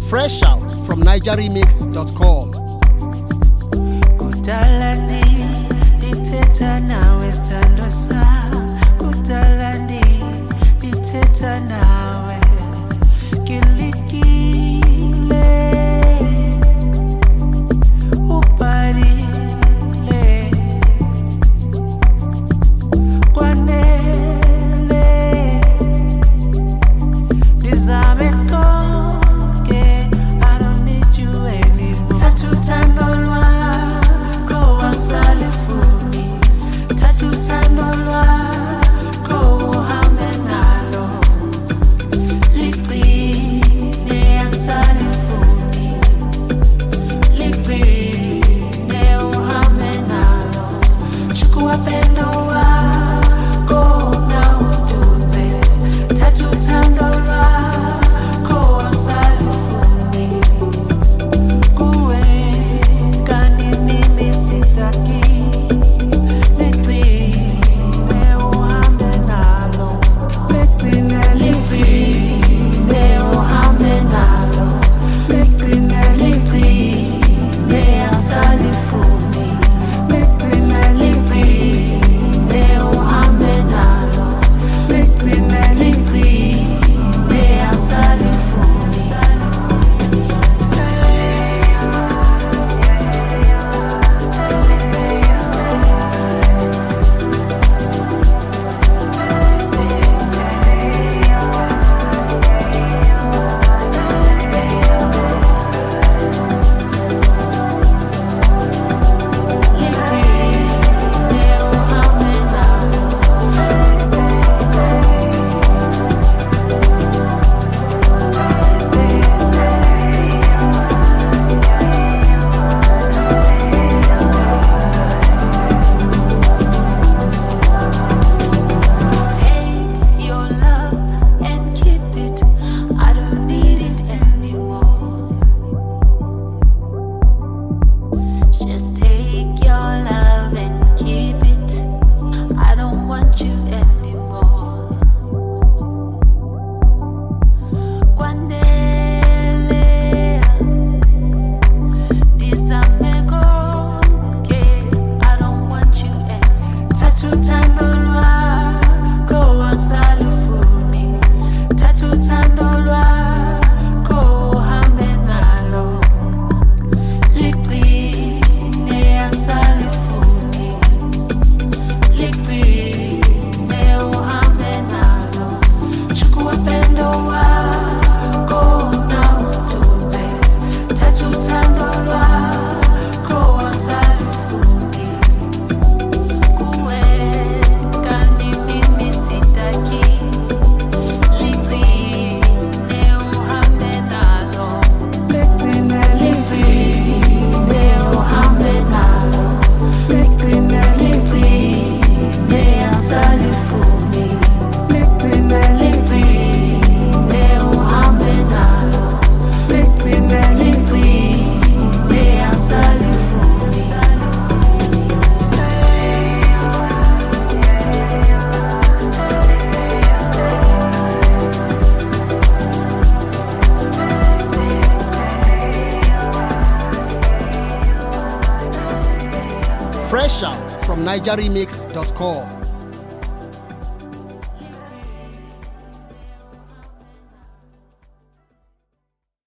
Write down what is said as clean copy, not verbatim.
Fresh out from NigerRemix.com. Kutalandi, diteta nawe standosa. Kutalandi, diteta nawe kilikile uparile kwanele dizame konke. I don't need you anymore. Tatutandolwa ko wasalifuni. Tatutandolwa ko uhambe nalo. Liqine angisalifuni. Liqine uhambe nalo. Shukuwapendo wako na utunze. Tatutandolwa ko wasalifuni. Kuwe kani mimi sitaki. Liqine uhambe nalo. Liqine uhambe nalo. Liqine angisalifuni. Liqine uhambe nalo. Liqine angisalifuni. Take your love and keep it. I don't need it anymore. Just take your love and keep it. I don't want you anymore. Kwandele dizame konke. I don't want you anymore. Tatutandolwa ko wasalifuni. Tatutandolwa ko uhambe nalo. Liqine angisalifuni. Liqine uhambe nalo. Shukuwapendo wako na utunze. Tatutandolwa ko wasalifuni. Kuwe kani mimi sitaki. Liqine uhambe nalo. Liqine uhambe nalo. Liqine angisalifuni. Liqine uhambe nalo. Liqine angisalifuni. Fresh out from NigerRemix.com.